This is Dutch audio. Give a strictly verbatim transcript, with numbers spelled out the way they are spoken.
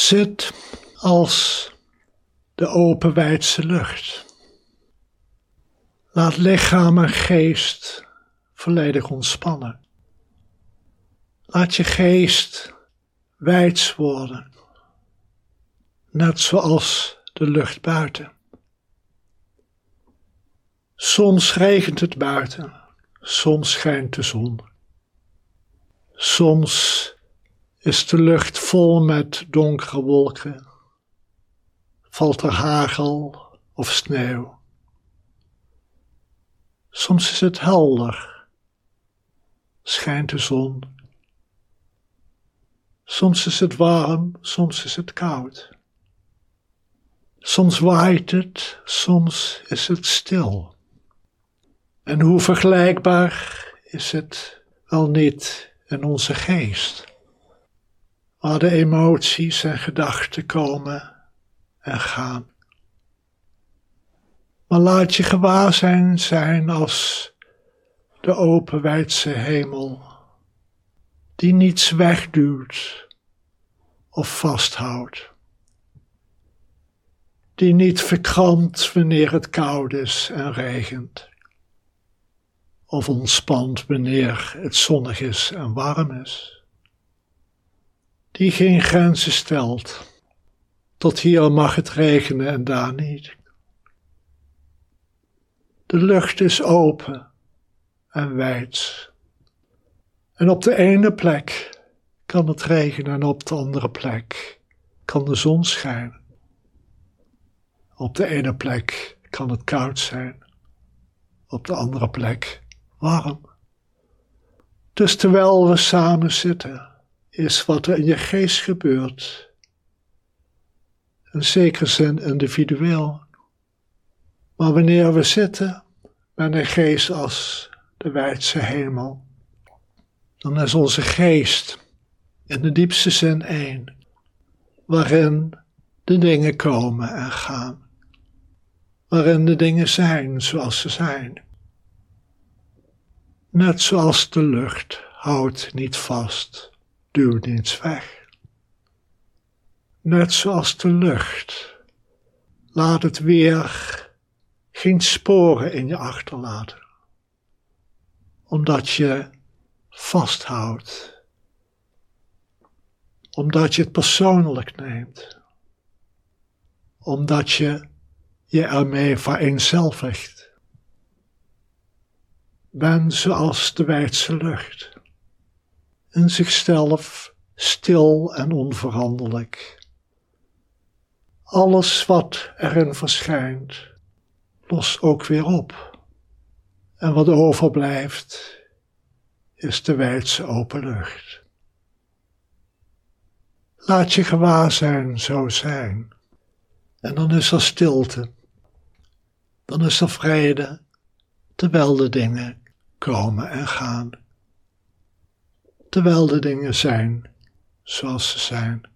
Zit als de open wijdse lucht. Laat lichaam en geest volledig ontspannen. Laat je geest wijds worden, net zoals de lucht buiten. Soms regent het buiten, soms schijnt de zon. Soms is de lucht vol met donkere wolken, valt er hagel of sneeuw. Soms is het helder, schijnt de zon. Soms is het warm, soms is het koud. Soms waait het, soms is het stil. En hoe vergelijkbaar is het wel niet in onze geest, waar de emoties en gedachten komen en gaan. Maar laat je gewaarzijn zijn als de open wijdse hemel, die niets wegduwt of vasthoudt, die niet verkrampt wanneer het koud is en regent, of ontspant wanneer het zonnig is en warm is, die geen grenzen stelt, tot hier mag het regenen en daar niet. De lucht is open en wijd. En op de ene plek kan het regenen en op de andere plek kan de zon schijnen. Op de ene plek kan het koud zijn, op de andere plek warm. Dus terwijl we samen zitten, is wat er in je geest gebeurt in zekere zin individueel. Maar wanneer we zitten met een geest als de wijdse hemel, dan is onze geest in de diepste zin één, waarin de dingen komen en gaan, waarin de dingen zijn zoals ze zijn. Net zoals de lucht houdt niet vast, duwt niets weg. Net zoals de lucht laat het weer geen sporen in je achterlaten, omdat je vasthoudt, omdat je het persoonlijk neemt, omdat je je ermee vereenzelvigt. Ben zoals de wijdse lucht, in zichzelf stil en onveranderlijk. Alles wat erin verschijnt, lost ook weer op. En wat overblijft, is de wijdse open lucht. Laat je gewaarzijn zo zijn. En dan is er stilte. Dan is er vrede, terwijl de dingen komen en gaan. Terwijl de dingen zijn zoals ze zijn.